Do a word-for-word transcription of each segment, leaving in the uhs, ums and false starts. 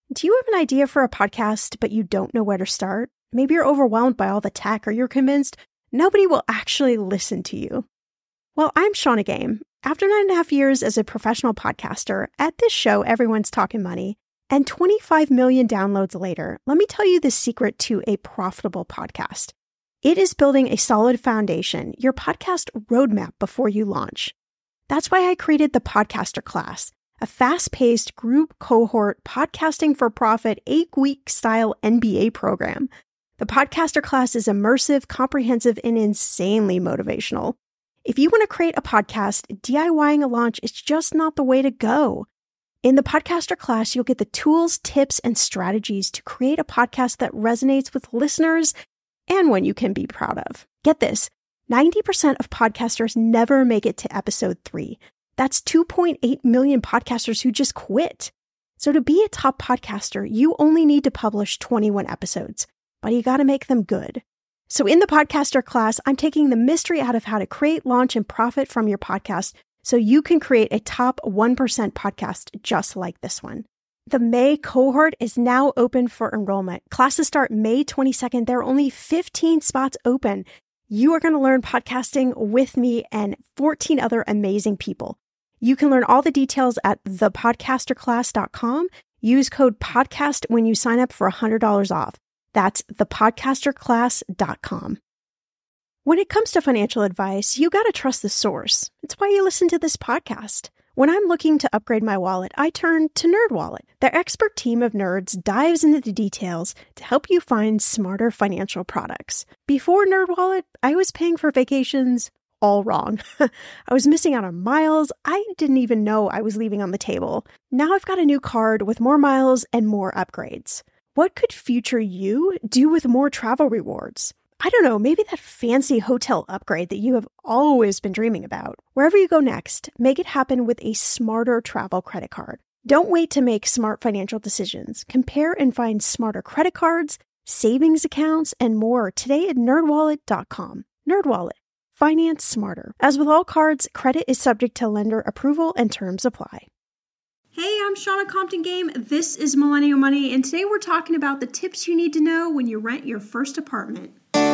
Do you have an idea for a podcast, but you don't know where to start? Maybe you're overwhelmed by all the tech, or you're convinced nobody will actually listen to you. Well, I'm Shannah Game. After nine and a half years as a professional podcaster, at this show, everyone's talking money, and twenty-five million downloads later, let me tell you the secret to a profitable podcast. It is building a solid foundation, your podcast roadmap before you launch. That's why I created the Podcaster Class, a fast-paced group cohort podcasting for profit eight-week style N B A program. The Podcaster Class is immersive, comprehensive, and insanely motivational. If you want to create a podcast, DIYing a launch is just not the way to go. In the Podcaster Class, you'll get the tools, tips, and strategies to create a podcast that resonates with listeners and one you can be proud of. Get this, ninety percent of podcasters never make it to episode three. That's two point eight million podcasters who just quit. So to be a top podcaster, you only need to publish twenty-one episodes, but you got to make them good. So in the Podcaster Class, I'm taking the mystery out of how to create, launch, and profit from your podcast so you can create a top one percent podcast just like this one. The May cohort is now open for enrollment. Classes start May twenty-second. There are only fifteen spots open. You are going to learn podcasting with me and fourteen other amazing people. You can learn all the details at the podcaster class dot com. Use code PODCAST when you sign up for one hundred dollars off. That's the podcaster class dot com. When it comes to financial advice, you got to trust the source. It's why you listen to this podcast. When I'm looking to upgrade my wallet, I turn to NerdWallet. Their expert team of nerds dives into the details to help you find smarter financial products. Before NerdWallet, I was paying for vacations all wrong. I was missing out on miles I didn't even know I was leaving on the table. Now I've got a new card with more miles and more upgrades. What could future you do with more travel rewards? I don't know, maybe that fancy hotel upgrade that you have always been dreaming about. Wherever you go next, make it happen with a smarter travel credit card. Don't wait to make smart financial decisions. Compare and find smarter credit cards, savings accounts, and more today at nerd wallet dot com. NerdWallet. Finance smarter. As with all cards, credit is subject to lender approval and terms apply. Hey, I'm Shannah Compton Game. This is Millennial Money, and today we're talking about the tips you need to know when you rent your first apartment.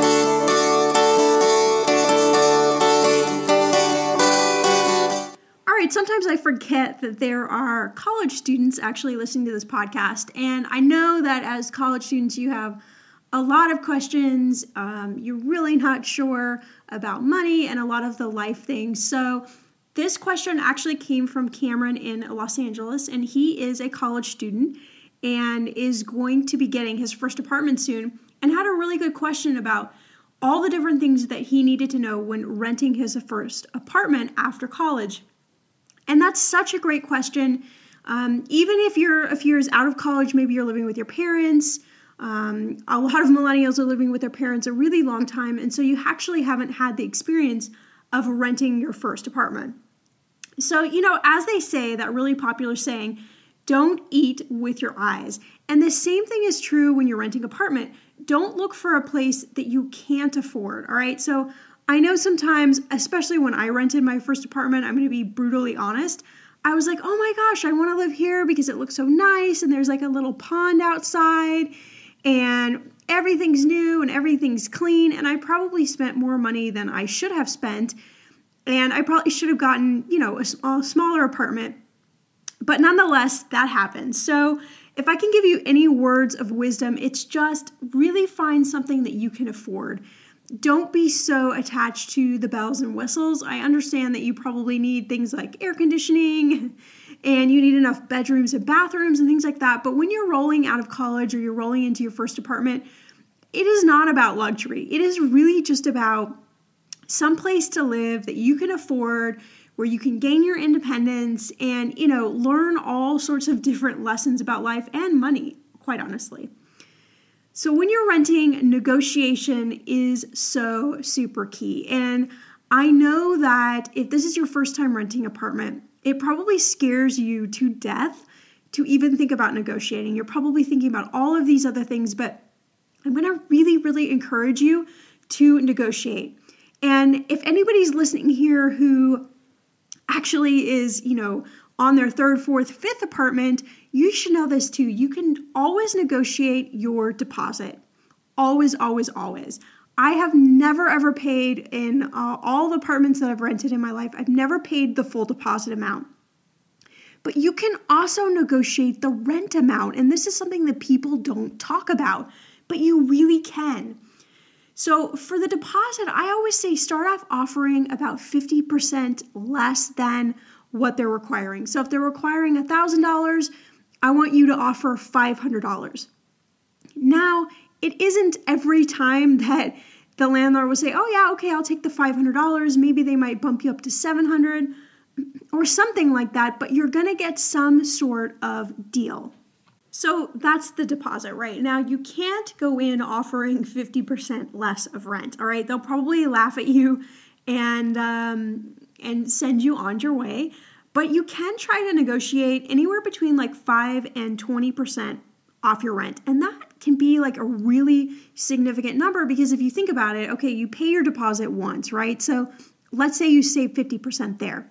All right, sometimes I forget that there are college students actually listening to this podcast, and I know that as college students you have a lot of questions. Um, you're really not sure about money and a lot of the life things. So this question actually came from Cameron in Los Angeles, and he is a college student and is going to be getting his first apartment soon, and had a really good question about all the different things that he needed to know when renting his first apartment after college. And that's such a great question. Um, even if you're a few years out of college, maybe you're living with your parents. Um, a lot of millennials are living with their parents a really long time, and so you actually haven't had the experience of renting your first apartment. So, you know, as they say, that really popular saying, don't eat with your eyes. And the same thing is true when you're renting an apartment. Don't look for a place that you can't afford, all right? So I know sometimes, especially when I rented my first apartment, I'm going to be brutally honest, I was like, oh my gosh, I want to live here because it looks so nice, and there's like a little pond outside, and everything's new and everything's clean, and I probably spent more money than I should have spent, and I probably should have gotten, you know, a, a smaller apartment, but nonetheless, that happened. So if I can give you any words of wisdom, it's just really find something that you can afford. Don't be so attached to the bells and whistles. I understand that you probably need things like air conditioning and you need enough bedrooms and bathrooms and things like that. But when you're rolling out of college or you're rolling into your first apartment, it is not about luxury. It is really just about some place to live that you can afford, where you can gain your independence and, you know, learn all sorts of different lessons about life and money, quite honestly. So when you're renting, negotiation is so super key. And I know that if this is your first time renting an apartment, it probably scares you to death to even think about negotiating. You're probably thinking about all of these other things, but I'm going to really, really encourage you to negotiate. And if anybody's listening here who actually is, you know, on their third, fourth, fifth apartment, you should know this too. You can always negotiate your deposit. Always, always, always. I have never ever paid in uh, all the apartments that I've rented in my life, I've never paid the full deposit amount. But you can also negotiate the rent amount. And this is something that people don't talk about, but you really can. So for the deposit, I always say start off offering about fifty percent less than what they're requiring. So if they're requiring one thousand dollars, I want you to offer five hundred dollars. Now, it isn't every time that the landlord will say, oh yeah, okay, I'll take the five hundred dollars. Maybe they might bump you up to seven hundred dollars or something like that, but you're going to get some sort of deal. So that's the deposit, right? Now, you can't go in offering fifty percent less of rent, all right? They'll probably laugh at you and um, and send you on your way, but you can try to negotiate anywhere between like five and twenty percent off your rent. And that can be like a really significant number because if you think about it, okay, you pay your deposit once, right? So let's say you save fifty percent there.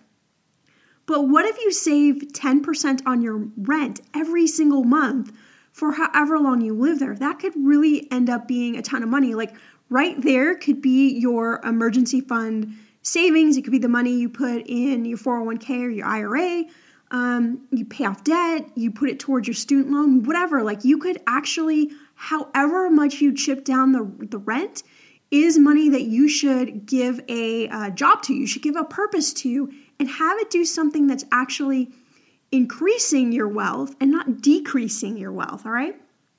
But what if you save ten percent on your rent every single month for however long you live there? That could really end up being a ton of money. Like right there could be your emergency fund savings. It could be the money you put in your four oh one k or your I R A. Um, you pay off debt, you put it towards your student loan, whatever. Like you could actually, however much you chip down the, the rent is money that you should give a uh, job to. You should give a purpose to and have it do something that's actually increasing your wealth and not decreasing your wealth, all right?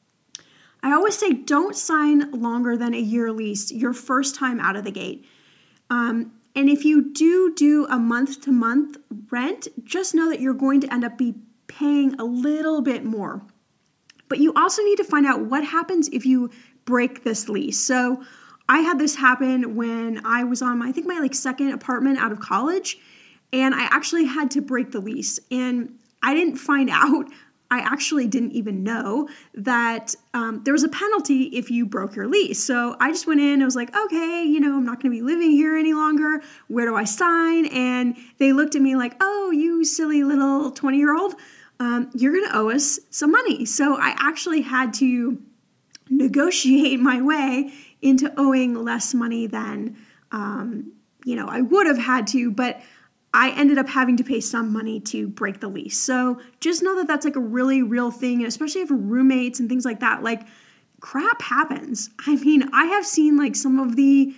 I always say don't sign longer than a year lease your first time out of the gate. Um, and if you do do a month-to-month rent, just know that you're going to end up be paying a little bit more. But you also need to find out what happens if you break this lease. So I had this happen when I was on my, I think my like second apartment out of college, and I actually had to break the lease. And I didn't find out, I actually didn't even know that um, there was a penalty if you broke your lease. So I just went in and was like, okay, you know, I'm not going to be living here any longer. Where do I sign? And they looked at me like, oh, you silly little twenty-year-old, um, you're going to owe us some money. So I actually had to negotiate my way into owing less money than, um, you know, I would have had to, but I ended up having to pay some money to break the lease. So just know that that's like a really real thing, especially if roommates and things like that, like crap happens. I mean, I have seen like some of the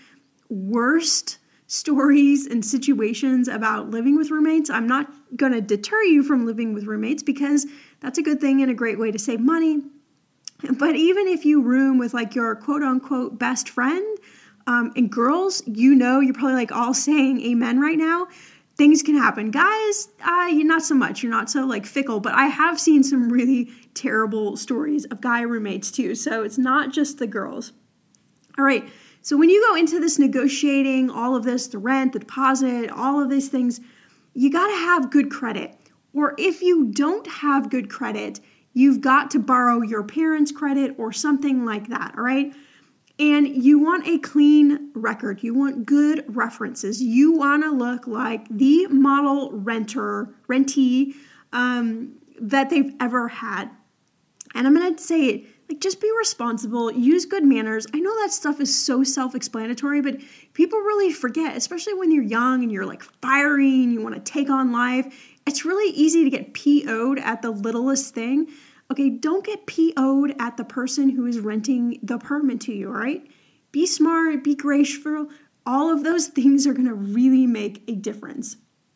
worst stories and situations about living with roommates. I'm not going to deter you from living with roommates because that's a good thing and a great way to save money. But even if you room with like your quote unquote best friend, um, and girls, you know, you're probably like all saying amen right now. Things can happen. Guys, uh, you're not so much. You're not so like fickle, but I have seen some really terrible stories of guy roommates too. So it's not just the girls. All right. So when you go into this negotiating, all of this, the rent, the deposit, all of these things, you got to have good credit. Or if you don't have good credit, you've got to borrow your parents' credit or something like that. All right. And you want a clean record. You want good references. You want to look like the model renter, rentee um, that they've ever had. And I'm going to say it, like just be responsible, use good manners. I know that stuff is so self-explanatory, but people really forget, especially when you're young and you're like fiery and you want to take on life. It's really easy to get P O'd at the littlest thing. Okay, don't get P O'd at the person who is renting the apartment to you, all right? Be smart, be graceful. All of those things are going to really make a difference.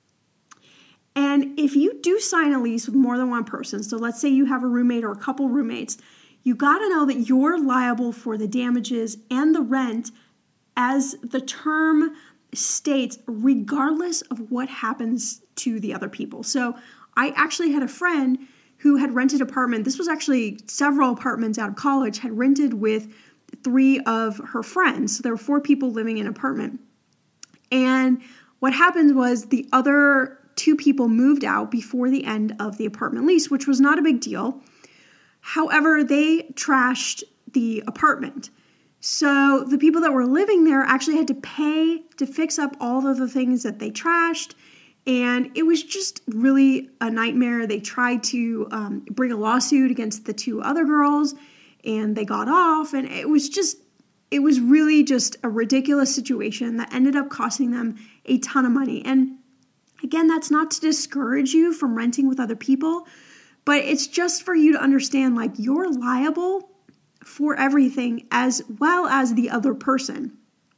And if you do sign a lease with more than one person, so let's say you have a roommate or a couple roommates, you got to know that you're liable for the damages and the rent as the term states, regardless of what happens to the other people. So I actually had a friend who had rented an apartment. This was actually several apartments out of college, had rented with three of her friends. So there were four people living in an apartment. And what happened was the other two people moved out before the end of the apartment lease, which was not a big deal. However, they trashed the apartment. So the people that were living there actually had to pay to fix up all of the things that they trashed. And it was just really a nightmare. They tried to um, bring a lawsuit against the two other girls, and they got off. And it was just, it was really just a ridiculous situation that ended up costing them a ton of money. And again, that's not to discourage you from renting with other people, but it's just for you to understand, like, you're liable for everything as well as the other person.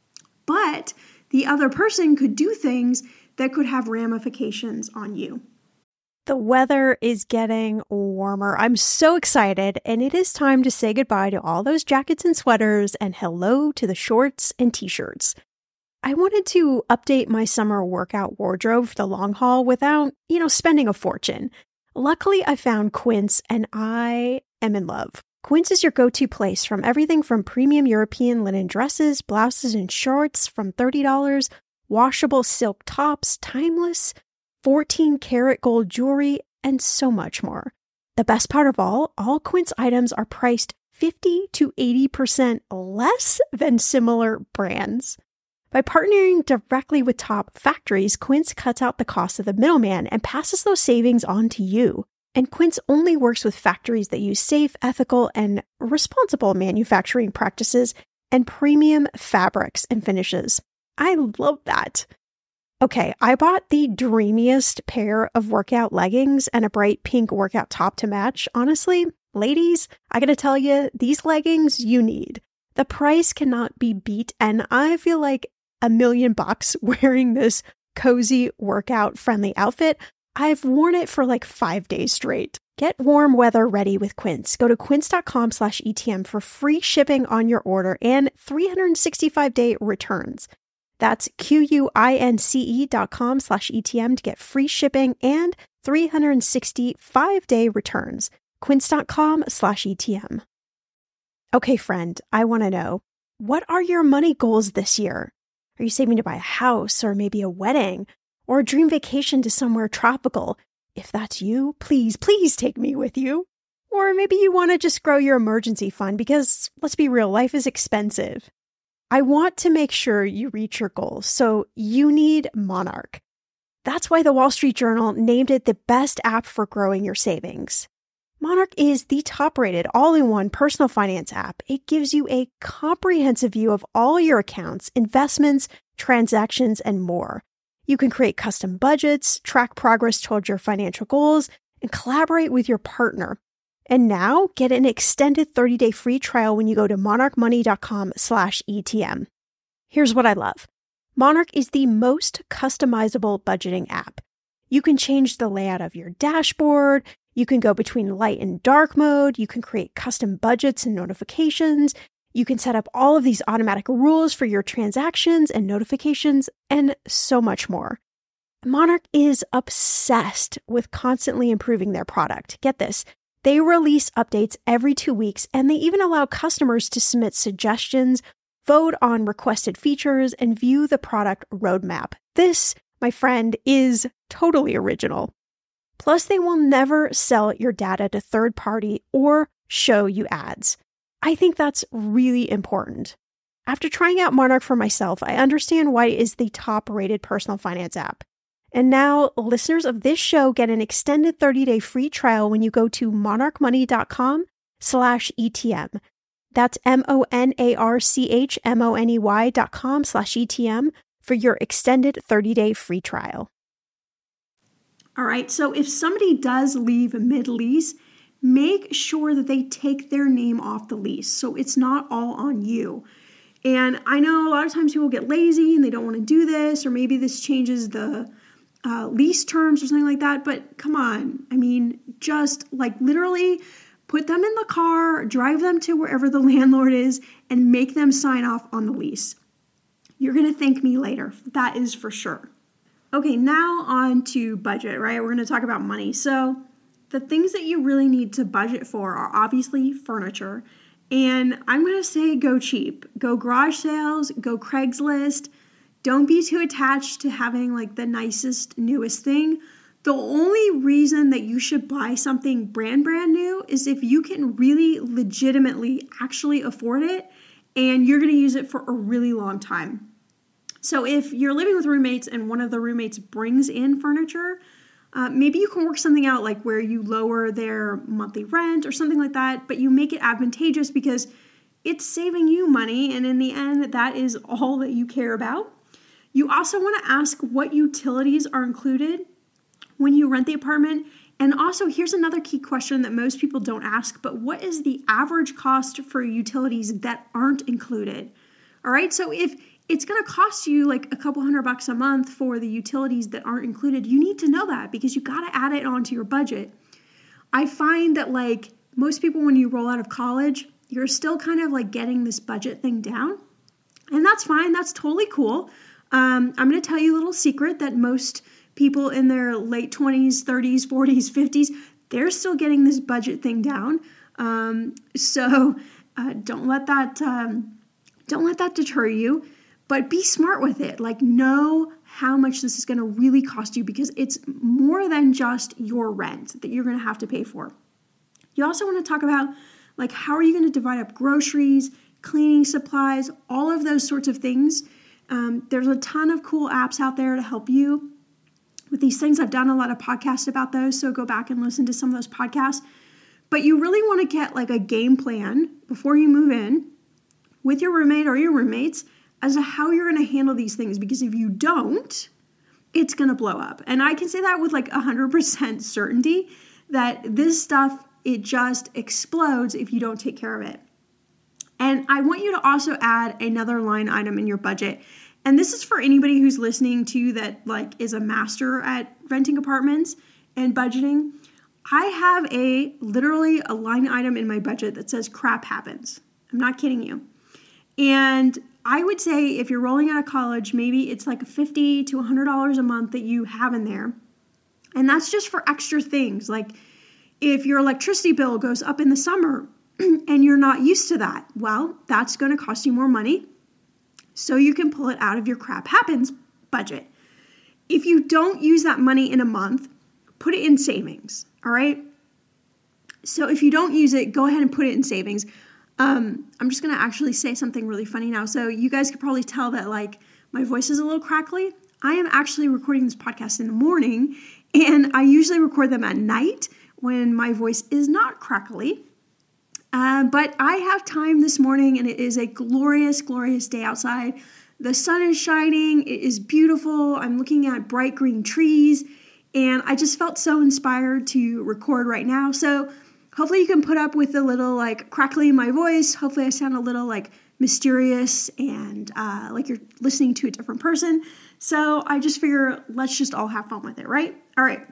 But the other person could do things that could have ramifications on you. The weather is getting warmer. I'm so excited, and it is time to say goodbye to all those jackets and sweaters and hello to the shorts and t-shirts. I wanted to update my summer workout wardrobe for the long haul without, you know, spending a fortune. Luckily, I found Quince, and I am in love. Quince is your go-to place from everything from premium European linen dresses, blouses, and shorts from thirty dollars, washable silk tops, timeless, fourteen karat gold jewelry, and so much more. The best part of all, all Quince items are priced fifty to eighty percent less than similar brands. By partnering directly with top factories, Quince cuts out the cost of the middleman and passes those savings on to you. And Quince only works with factories that use safe, ethical, and responsible manufacturing practices and premium fabrics and finishes. I love that. Okay, I bought the dreamiest pair of workout leggings and a bright pink workout top to match. Honestly, ladies, I gotta tell you, these leggings you need. The price cannot be beat, and I feel like a million bucks wearing this cozy workout friendly outfit. I've worn it for like five days straight. Get warm weather ready with Quince. Go to quince.com slash ETM for free shipping on your order and three hundred sixty-five day returns. That's Q-U-I-N-C-E dot com slash ETM to get free shipping and three hundred sixty-five day returns. Quince.com slash ETM. Okay, friend, I want to know, what are your money goals this year? Are you saving to buy a house or maybe a wedding or a dream vacation to somewhere tropical? If that's you, please, please take me with you. Or maybe you want to just grow your emergency fund because, let's be real, life is expensive. I want to make sure you reach your goals, so you need Monarch. That's why the Wall Street Journal named it the best app for growing your savings. Monarch is the top-rated all-in-one personal finance app. It gives you a comprehensive view of all your accounts, investments, transactions, and more. You can create custom budgets, track progress towards your financial goals, and collaborate with your partner. And now, get an extended thirty day free trial when you go to monarchmoney.com slash ETM. Here's what I love. Monarch is the most customizable budgeting app. You can change the layout of your dashboard. You can go between light and dark mode. You can create custom budgets and notifications. You can set up all of these automatic rules for your transactions and notifications, and so much more. Monarch is obsessed with constantly improving their product. Get this. They release updates every two weeks, and they even allow customers to submit suggestions, vote on requested features, and view the product roadmap. This, my friend, is totally original. Plus, they will never sell your data to third party or show you ads. I think that's really important. After trying out Monarch for myself, I understand why it is the top-rated personal finance app. And now, listeners of this show get an extended thirty day free trial when you go to monarchmoney.com slash ETM. That's M-O-N-A-R-C-H-M-O-N-E-Y dot com slash ETM for your extended thirty day free trial. All right, so if somebody does leave mid-lease, make sure that they take their name off the lease so it's not all on you. And I know a lot of times people get lazy and they don't want to do this, or maybe this changes the Uh, lease terms or something like that, but come on. I mean, just like literally put them in the car, drive them to wherever the landlord is, and make them sign off on the lease. You're going to thank me later. That is for sure. Okay, now on to budget, right? We're going to talk about money. So the things that you really need to budget for are obviously furniture. And I'm going to say go cheap. Go garage sales, go Craigslist. Don't be too attached to having like the nicest, newest thing. The only reason that you should buy something brand, brand new is if you can really legitimately actually afford it and you're going to use it for a really long time. So if you're living with roommates and one of the roommates brings in furniture, uh, maybe you can work something out like where you lower their monthly rent or something like that, but you make it advantageous because it's saving you money, and in the end, that is all that you care about. You also want to ask what utilities are included when you rent the apartment. And also, here's another key question that most people don't ask, but what is the average cost for utilities that aren't included? All right, so if it's going to cost you like a couple hundred bucks a month for the utilities that aren't included, you need to know that because you got to add it onto your budget. I find that like most people, when you roll out of college, you're still kind of like getting this budget thing down. And that's fine. That's totally cool. Um, I'm going to tell you a little secret that most people in their late twenties, thirties, forties, fifties, they're still getting this budget thing down. Um, so uh, don't let that um, don't let that deter you, but be smart with it. Like know how much this is going to really cost you because it's more than just your rent that you're going to have to pay for. You also want to talk about like how are you going to divide up groceries, cleaning supplies, all of those sorts of things. Um, there's a ton of cool apps out there to help you with these things. I've done a lot of podcasts about those, so go back and listen to some of those podcasts. But you really want to get like a game plan before you move in with your roommate or your roommates as to how you're going to handle these things. Because if you don't, it's going to blow up. And I can say that with like one hundred percent certainty that this stuff, it just explodes if you don't take care of it. And I want you to also add another line item in your budget. And this is for anybody who's listening to that like is a master at renting apartments and budgeting. I have a literally a line item in my budget that says crap happens. I'm not kidding you. And I would say if you're rolling out of college, maybe it's like fifty to one hundred dollars a month that you have in there. And that's just for extra things. Like if your electricity bill goes up in the summer and you're not used to that, well, that's going to cost you more money. So you can pull it out of your crap happens budget. If you don't use that money in a month, put it in savings, all right? So if you don't use it, go ahead and put it in savings. Um, I'm just going to actually say something really funny now. So you guys could probably tell that like my voice is a little crackly. I am actually recording this podcast in the morning, and I usually record them at night when my voice is not crackly. Uh, but I have time this morning, and it is a glorious, glorious day outside. The sun is shining. It is beautiful. I'm looking at bright green trees, and I just felt so inspired to record right now. So hopefully you can put up with a little like crackly in my voice. Hopefully I sound a little like mysterious and uh, like you're listening to a different person. So I just figure let's just all have fun with it, right? All right.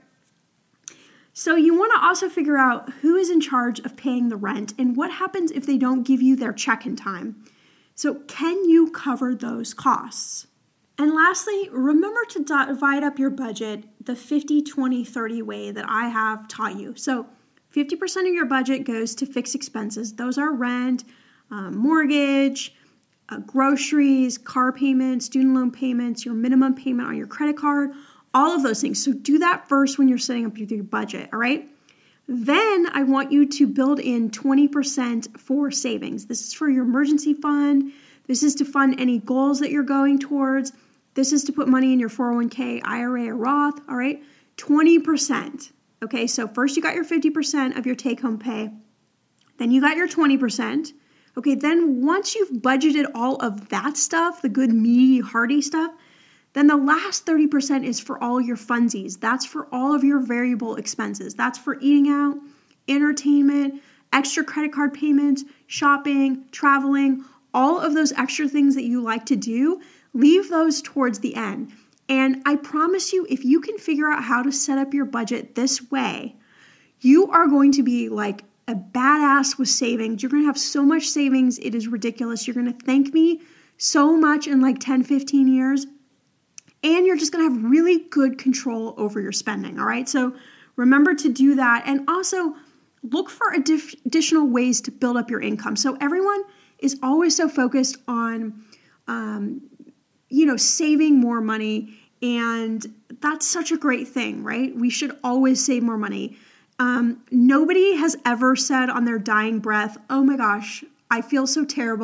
So you want to also figure out who is in charge of paying the rent and what happens if they don't give you their check in time. So can you cover those costs? And lastly, remember to divide up your budget the fifty, twenty, thirty way that I have taught you. So fifty percent of your budget goes to fixed expenses. Those are rent, um, mortgage, uh, groceries, car payments, student loan payments, your minimum payment on your credit card, all of those things. So do that first when you're setting up your budget, all right? Then I want you to build in twenty percent for savings. This is for your emergency fund. This is to fund any goals that you're going towards. This is to put money in your four oh one k, I R A, or Roth, all right? twenty percent, okay? So first you got your fifty percent of your take-home pay. Then you got your twenty percent. Okay, then once you've budgeted all of that stuff, the good, meaty, hearty stuff, then the last thirty percent is for all your funsies. That's for all of your variable expenses. That's for eating out, entertainment, extra credit card payments, shopping, traveling, all of those extra things that you like to do. Leave those towards the end. And I promise you, if you can figure out how to set up your budget this way, you are going to be like a badass with savings. You're going to have so much savings. It is ridiculous. You're going to thank me so much in like ten, fifteen years. And you're just going to have really good control over your spending, all right? So remember to do that. And also look for addi- additional ways to build up your income. So everyone is always so focused on, um, you know, saving more money. And that's such a great thing, right? We should always save more money. Um, nobody has ever said on their dying breath, oh my gosh, I feel so terrible.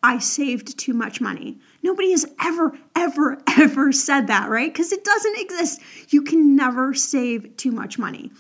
I saved too much money. Nobody has ever, ever, ever said that, right? Because it doesn't exist. You can never save too much money.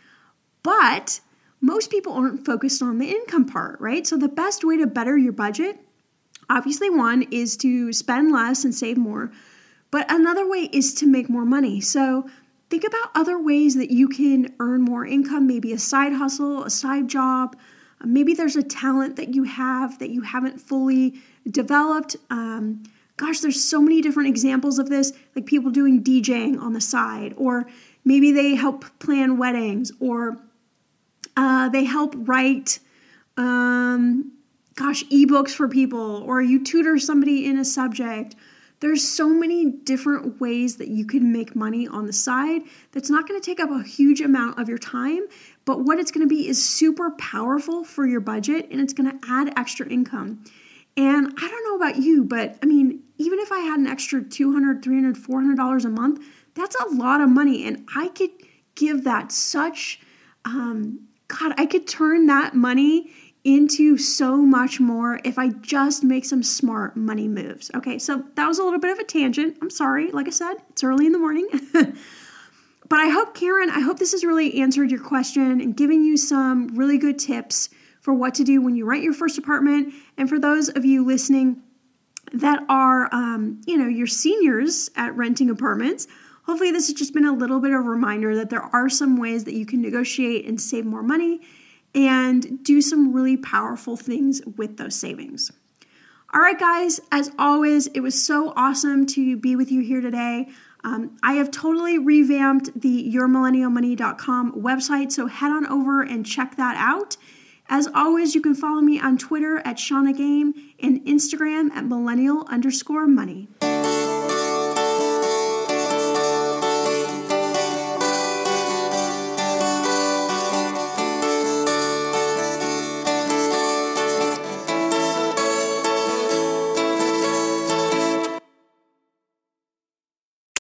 But most people aren't focused on the income part, right? So the best way to better your budget, obviously one, is to spend less and save more. But another way is to make more money. So think about other ways that you can earn more income, maybe a side hustle, a side job. Maybe there's a talent that you have that you haven't fully developed. Um, gosh, there's so many different examples of this, like people doing DJing on the side, or maybe they help plan weddings, or uh, they help write, um, gosh, ebooks for people, or you tutor somebody in a subject. There's so many different ways that you can make money on the side that's not going to take up a huge amount of your time, but what it's going to be is super powerful for your budget, and it's going to add extra income. And I don't know about you, but I mean, even if I had an extra two hundred dollars, three hundred dollars, four hundred dollars a month, that's a lot of money, and I could give that such, um, God, I could turn that money into so much more if I just make some smart money moves. Okay, so that was a little bit of a tangent. I'm sorry. Like I said, it's early in the morning. But I hope, Karen, I hope this has really answered your question and given you some really good tips for what to do when you rent your first apartment. And for those of you listening that are, um, you know, your seniors at renting apartments, hopefully this has just been a little bit of a reminder that there are some ways that you can negotiate and save more money and do some really powerful things with those savings. All right, guys, as always, it was so awesome to be with you here today. Um, I have totally revamped the your millennial money dot com website, so head on over and check that out. As always, you can follow me on Twitter at Shauna Game and Instagram at millennial underscore money.